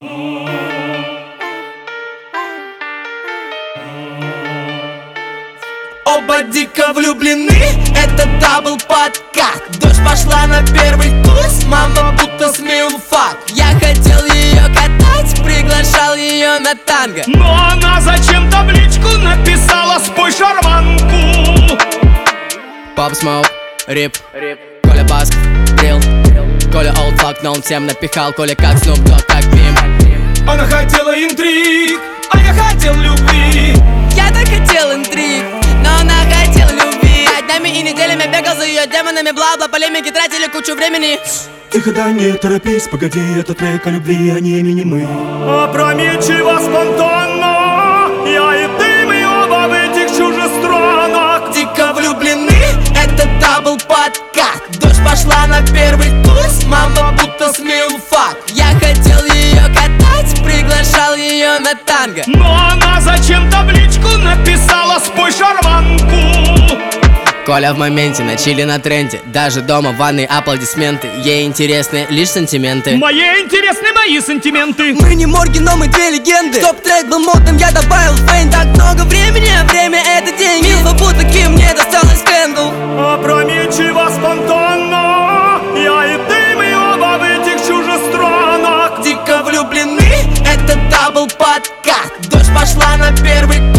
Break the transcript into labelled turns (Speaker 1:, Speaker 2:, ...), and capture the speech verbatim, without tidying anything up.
Speaker 1: Оба дико влюблены, это дабл подкат. Дождь пошла на первый туз, мама будто смилфак. Я хотел ее катать, приглашал ее на танго,
Speaker 2: но она зачем табличку написала: спой шарманку.
Speaker 1: Pop Smoke, Рип, Коля Басков, Дрил, Коля олдфак, но он всем напихал. Коля как Снуп Дог, как Пим.
Speaker 2: Она хотела интриг, а я хотел любви.
Speaker 1: Я так хотел интриг, но она хотела любви. Днями и неделями бегал за ее демонами, бла-бла, полемики, тратили кучу времени.
Speaker 3: Тихо, да не торопись, погоди, это трек о любви, а не минимы.
Speaker 2: Опрометчиво, спонтанно, я и ты, мы оба в этих чужестранах.
Speaker 1: Дико влюблены, это дабл подкат. Дождь пошла на первый туз, мама будто смилфак. Я хотел ее катать, приглашал ее на танго,
Speaker 2: но она зачем табличку написала: спой шарманку.
Speaker 1: Коля в моменте, на чили на тренде. Даже дома в ванной аплодисменты. Ей интересны лишь сантименты.
Speaker 2: Мои интересны мои сантименты.
Speaker 1: Мы не морги, но мы две легенды. Чтоб трек был модным, я добавил фейн. Так много времени, а время это деньги. Милфа будто Ким, мне досталось Кэндл.
Speaker 2: Опрометчиво, спонтанно, я и ты, мы оба в этих чужестранах.
Speaker 1: Дико влюблены, это дабл подкат. Дождь пошла на первый